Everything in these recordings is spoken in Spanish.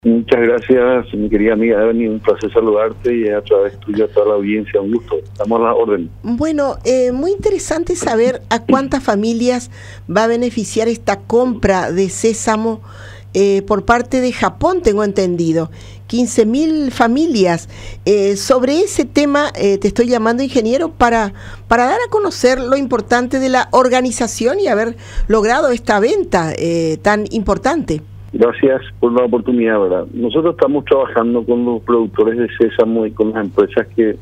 Muchas gracias, mi querida amiga Evelyn, un placer saludarte y a través tuyo a toda la audiencia, un gusto. Estamos a la orden. Bueno, muy interesante saber a cuántas familias va a beneficiar esta compra de sésamo por parte de Japón, tengo entendido. 15.000 familias. Sobre ese tema te estoy llamando, ingeniero, para dar a conocer lo importante de la organización y haber logrado esta venta tan importante. Gracias por la oportunidad, ¿verdad? Nosotros estamos trabajando con los productores de sésamo y con las empresas que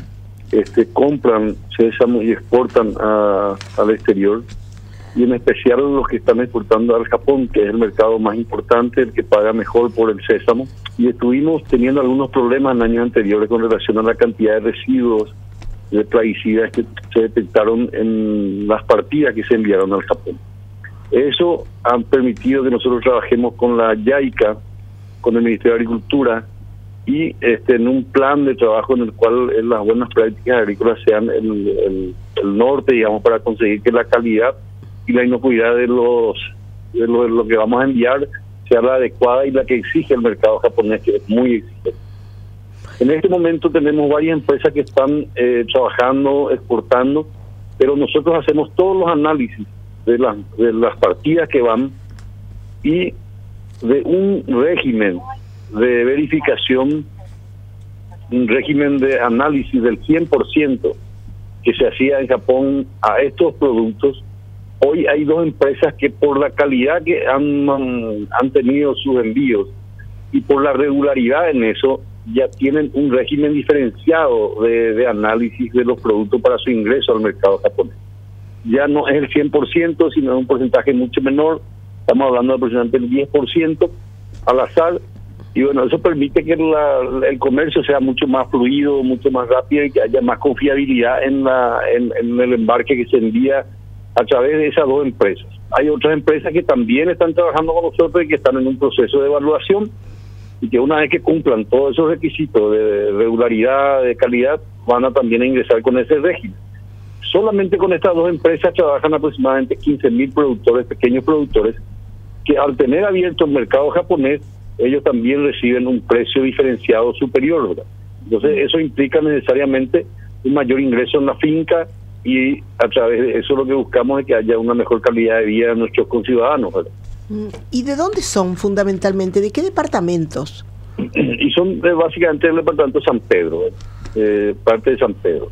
compran sésamo y exportan al exterior, y en especial los que están exportando al Japón, que es el mercado más importante, el que paga mejor por el sésamo. Y estuvimos teniendo algunos problemas en años anteriores con relación a la cantidad de residuos de plaguicidas que se detectaron en las partidas que se enviaron al Japón. Eso ha permitido que nosotros trabajemos con la JICA, con el Ministerio de Agricultura, y en un plan de trabajo en el cual las buenas prácticas agrícolas sean el norte, digamos, para conseguir que la calidad y la inocuidad de lo que vamos a enviar sea la adecuada y la que exige el mercado japonés, que es muy exigente. En este momento tenemos varias empresas que están trabajando, exportando, pero nosotros hacemos todos los análisis de las partidas que van y de un régimen de verificación, un régimen de análisis del 100% que se hacía en Japón a estos productos. Hoy hay dos empresas que, por la calidad que han tenido sus envíos y por la regularidad en eso, ya tienen un régimen diferenciado de análisis de los productos para su ingreso al mercado japonés. Ya no es el 100%, sino es un porcentaje mucho menor. Estamos hablando de aproximadamente el 10% al azar. Y bueno, eso permite que el comercio sea mucho más fluido, mucho más rápido, y que haya más confiabilidad en el embarque que se envía a través de esas dos empresas. Hay otras empresas que también están trabajando con nosotros y que están en un proceso de evaluación, y que una vez que cumplan todos esos requisitos de regularidad, de calidad, van a también ingresar con ese régimen. Solamente con estas dos empresas trabajan aproximadamente 15.000 productores, pequeños productores, que al tener abierto el mercado japonés, ellos también reciben un precio diferenciado superior, ¿verdad? Entonces eso implica necesariamente un mayor ingreso en la finca, y a través de eso lo que buscamos es que haya una mejor calidad de vida de nuestros conciudadanos, ¿verdad? ¿Y de dónde son fundamentalmente? ¿De qué departamentos? Y son básicamente del departamento de San Pedro, parte de San Pedro.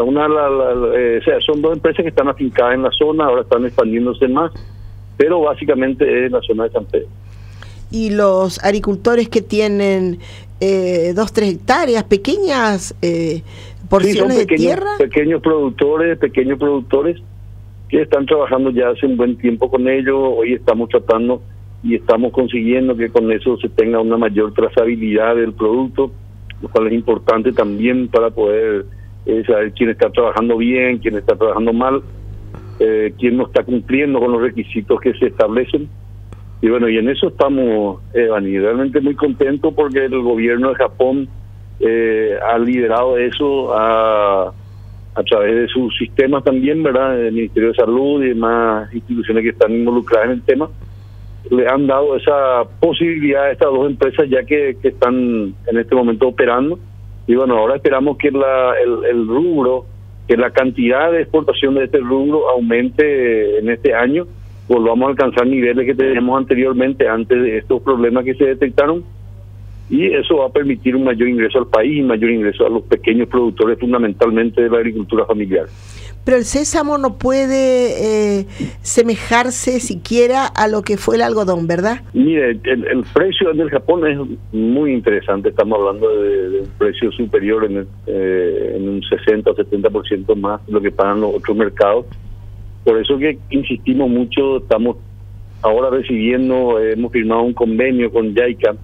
O sea, son dos empresas que están afincadas en la zona, ahora están expandiéndose más, pero básicamente es la zona de San Pedro. Y los agricultores que tienen 2-3 hectáreas, pequeñas porciones de tierra. Pequeños productores que están trabajando ya hace un buen tiempo con ellos. Hoy estamos tratando y estamos consiguiendo que con eso se tenga una mayor trazabilidad del producto, lo cual es importante también para poder saber quién está trabajando bien, quién está trabajando mal, quién no está cumpliendo con los requisitos que se establecen. Y bueno, y en eso estamos, Evani, realmente muy contentos porque el gobierno de Japón ha liderado eso a través de sus sistemas también, ¿verdad? El Ministerio de Salud y demás instituciones que están involucradas en el tema, le han dado esa posibilidad a estas dos empresas ya que están en este momento operando. Y bueno, ahora esperamos que el rubro, que la cantidad de exportación de este rubro aumente en este año, volvamos a alcanzar niveles que teníamos anteriormente, antes de estos problemas que se detectaron, y eso va a permitir un mayor ingreso al país y mayor ingreso a los pequeños productores, fundamentalmente de la agricultura familiar. Pero el sésamo no puede semejarse siquiera a lo que fue el algodón, ¿verdad? Mire, el precio en el Japón es muy interesante. Estamos hablando de un precio superior en un 60 o 70% más de lo que pagan los otros mercados. Por eso que insistimos mucho, estamos ahora recibiendo, hemos firmado un convenio con JICA,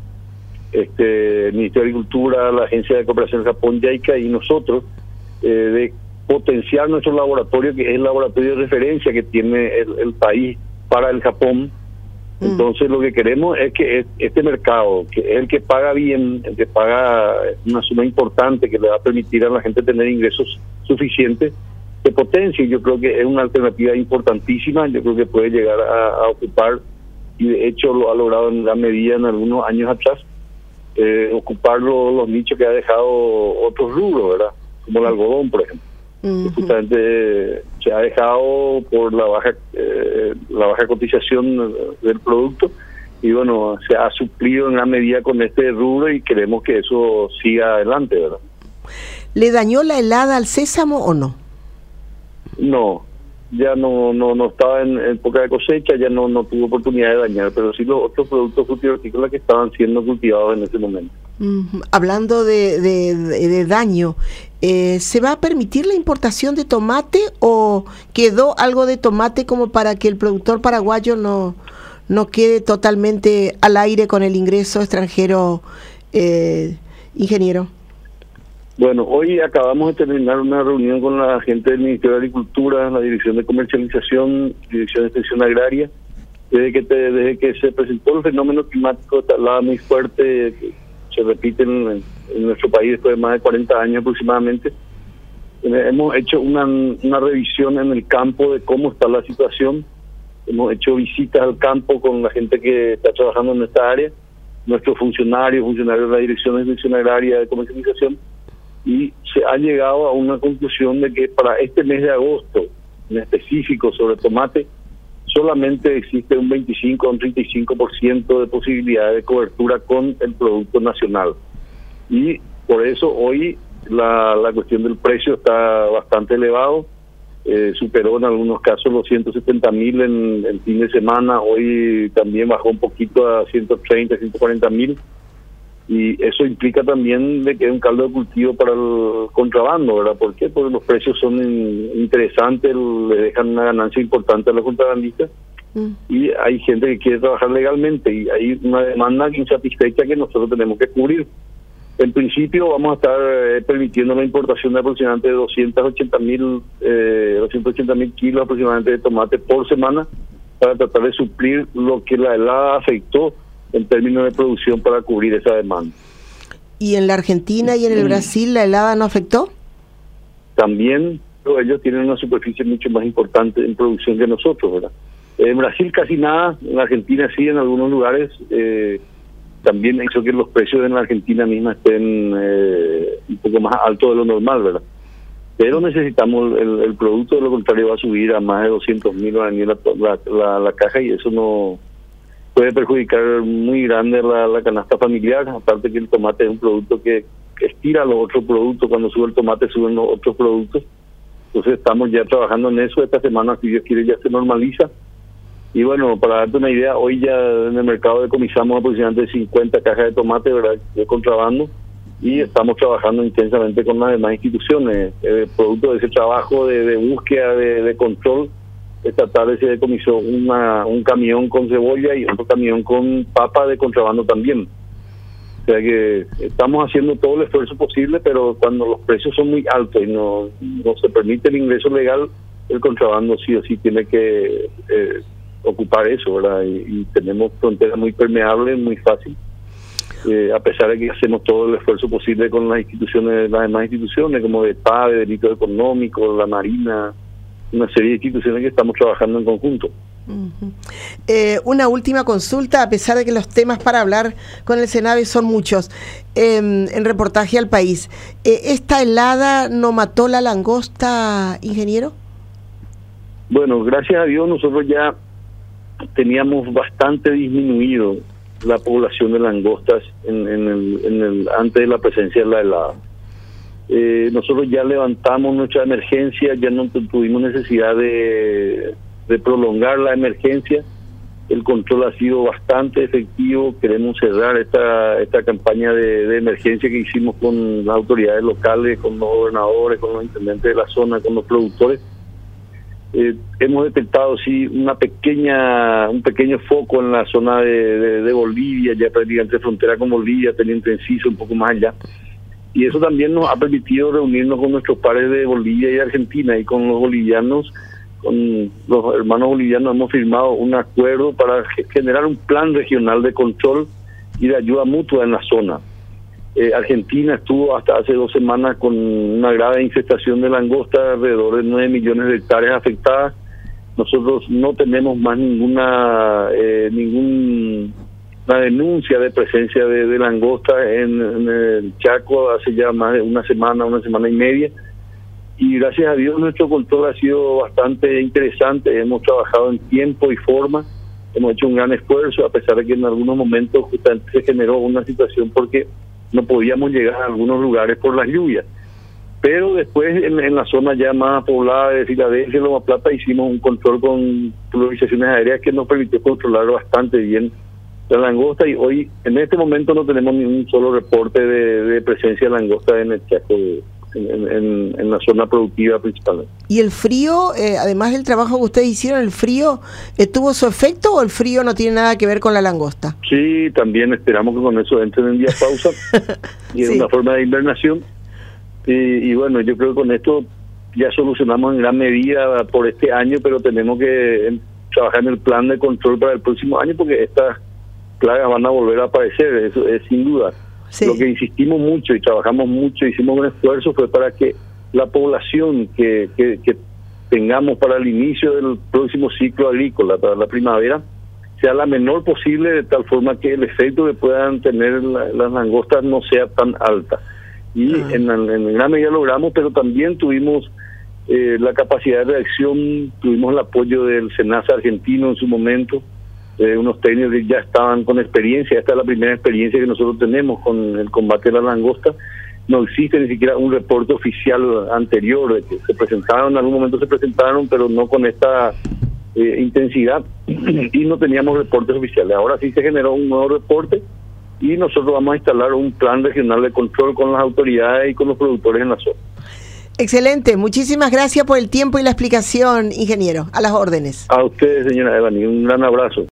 el Ministerio de Agricultura, la Agencia de Cooperación Japón, JICA, y nosotros, de potenciar nuestro laboratorio, que es el laboratorio de referencia que tiene el país para el Japón. Entonces lo que queremos es que este mercado, que es el que paga bien, el que paga una suma importante que le va a permitir a la gente tener ingresos suficientes, se potencie. Yo creo que es una alternativa importantísima. Yo creo que puede llegar a ocupar, y de hecho lo ha logrado en gran medida en algunos años atrás, ocupar los nichos que ha dejado otros rubros, ¿verdad? Como el algodón, por ejemplo. Justamente se ha dejado por la baja cotización del producto, y bueno, se ha suplido en gran medida con este rubro y queremos que eso siga adelante, ¿verdad? ¿Le dañó la helada al sésamo o no? No, ya no estaba en época de cosecha, ya no tuvo oportunidad de dañar, pero sí los otros productos frutícolas que estaban siendo cultivados en ese momento. Hablando de daño, ¿se va a permitir la importación de tomate o quedó algo de tomate como para que el productor paraguayo no quede totalmente al aire con el ingreso extranjero, ingeniero? Bueno, hoy acabamos de terminar una reunión con la gente del Ministerio de Agricultura, la Dirección de Comercialización, Dirección de Extensión Agraria. Desde que se presentó el fenómeno climático de helada muy fuerte, que se repite en nuestro país después de más de 40 años aproximadamente, hemos hecho una revisión en el campo de cómo está la situación. Hemos hecho visitas al campo con la gente que está trabajando en esta área, nuestros funcionarios de la Dirección de Extensión Agraria de Comercialización, y se ha llegado a una conclusión de que para este mes de agosto, en específico sobre tomate, solamente existe un 25 o un 35% de posibilidad de cobertura con el producto nacional. Y por eso hoy la cuestión del precio está bastante elevado, superó en algunos casos los 170.000 en el fin de semana, hoy también bajó un poquito a 130, 140.000. Y eso implica también de que es un caldo de cultivo para el contrabando, ¿verdad? ¿Por qué? Porque los precios son interesantes, le dejan una ganancia importante a los contrabandistas, y hay gente que quiere trabajar legalmente y hay una demanda insatisfecha que nosotros tenemos que cubrir. En principio vamos a estar permitiendo la importación de aproximadamente 280.000 kilos aproximadamente de tomate por semana para tratar de suplir lo que la helada afectó en términos de producción para cubrir esa demanda. ¿Y en la Argentina y en el Brasil la helada no afectó? También, pero ellos tienen una superficie mucho más importante en producción que nosotros, ¿verdad? En Brasil casi nada, en Argentina sí, en algunos lugares. También hizo que los precios en la Argentina misma estén un poco más altos de lo normal, ¿verdad? Pero necesitamos el producto, de lo contrario va a subir a más de 200.000 la caja, y eso no puede perjudicar muy grande la canasta familiar. Aparte que el tomate es un producto que estira los otros productos. Cuando sube el tomate suben los otros productos. Entonces estamos ya trabajando en eso. Esta semana, si Dios quiere, ya se normaliza. Y bueno, para darte una idea, hoy ya en el mercado decomisamos aproximadamente 50 cajas de tomate, ¿verdad?, de contrabando, y estamos trabajando intensamente con las demás instituciones. Producto de ese trabajo de búsqueda, de control, esta tarde se decomisó un camión con cebolla y otro camión con papa de contrabando también. O sea que estamos haciendo todo el esfuerzo posible, pero cuando los precios son muy altos y no se permite el ingreso legal, el contrabando sí o sí tiene que ocupar eso, ¿verdad? Y tenemos fronteras muy permeables, muy fácil. A pesar de que hacemos todo el esfuerzo posible con las demás instituciones, como de PA, de delitos económicos, la Marina, una serie de instituciones que estamos trabajando en conjunto. Una última consulta, a pesar de que los temas para hablar con el Senave son muchos. En reportaje al país, ¿esta helada no mató la langosta, ingeniero? Bueno, gracias a Dios nosotros ya teníamos bastante disminuido la población de langostas antes de la presencia de la helada. Nosotros ya levantamos nuestra emergencia, ya no tuvimos necesidad de prolongar la emergencia. El control ha sido bastante efectivo. Queremos cerrar esta campaña de emergencia que hicimos con las autoridades locales, con los gobernadores, con los intendentes de la zona, con los productores. Hemos detectado sí un pequeño foco en la zona de Bolivia, ya prácticamente frontera con Bolivia, Teniente Enciso, un poco más allá. Y eso también nos ha permitido reunirnos con nuestros pares de Bolivia y Argentina, y con los bolivianos, con los hermanos bolivianos hemos firmado un acuerdo para generar un plan regional de control y de ayuda mutua en la zona. Argentina estuvo hasta hace 2 semanas con una grave infestación de langosta, alrededor de 9 millones de hectáreas afectadas. Nosotros no tenemos más ninguna una denuncia de presencia de langosta en el Chaco hace ya más de una semana y media, y gracias a Dios nuestro control ha sido bastante interesante. Hemos trabajado en tiempo y forma, hemos hecho un gran esfuerzo, a pesar de que en algunos momentos justamente se generó una situación porque no podíamos llegar a algunos lugares por las lluvias. Pero después en la zona ya más poblada de Filadelfia, Loma Plata, hicimos un control con pulverizaciones aéreas que nos permitió controlar bastante bien la langosta, y hoy en este momento no tenemos ni un solo reporte de presencia de langosta en el Chaco, en la zona productiva principalmente. ¿Y el frío, además del trabajo que ustedes hicieron, el frío tuvo su efecto o el frío no tiene nada que ver con la langosta? Sí, también esperamos que con eso entren en día pausa y es una forma de invernación. Y bueno, yo creo que con esto ya solucionamos en gran medida por este año, pero tenemos que trabajar en el plan de control para el próximo año, porque estas plagas van a volver a aparecer, eso es sin duda. Sí. Lo que insistimos mucho y trabajamos mucho, hicimos un esfuerzo, fue para que la población que tengamos para el inicio del próximo ciclo agrícola, para la primavera, sea la menor posible, de tal forma que el efecto que puedan tener las langostas no sea tan alta. Y en gran medida logramos, pero también tuvimos la capacidad de reacción, tuvimos el apoyo del SENASA argentino en su momento, unos técnicos que ya estaban con experiencia. Esta es la primera experiencia que nosotros tenemos con el combate de la langosta. No existe ni siquiera un reporte oficial anterior, de que se presentaron, en algún momento se presentaron, pero no con esta intensidad, y no teníamos reportes oficiales. Ahora sí se generó un nuevo reporte, y nosotros vamos a instalar un plan regional de control con las autoridades y con los productores en la zona. Excelente, muchísimas gracias por el tiempo y la explicación, ingeniero. A las órdenes. A ustedes, señora Evani, un gran abrazo.